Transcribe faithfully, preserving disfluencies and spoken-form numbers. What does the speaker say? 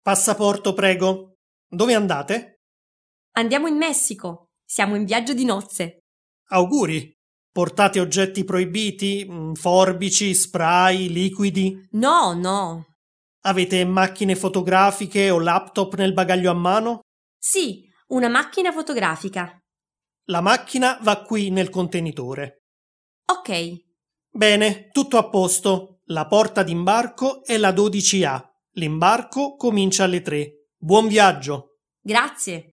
Passaporto, prego. Dove andate? Andiamo in Messico. Siamo in viaggio di nozze. Auguri. Portate oggetti proibiti? Forbici, spray, liquidi? No, no. Avete macchine fotografiche o laptop nel bagaglio a mano? Sì, una macchina fotografica. La macchina va qui nel contenitore. Ok. Bene, tutto a posto. La porta d'imbarco è la dodici A. L'imbarco comincia alle tre. Buon viaggio! Grazie.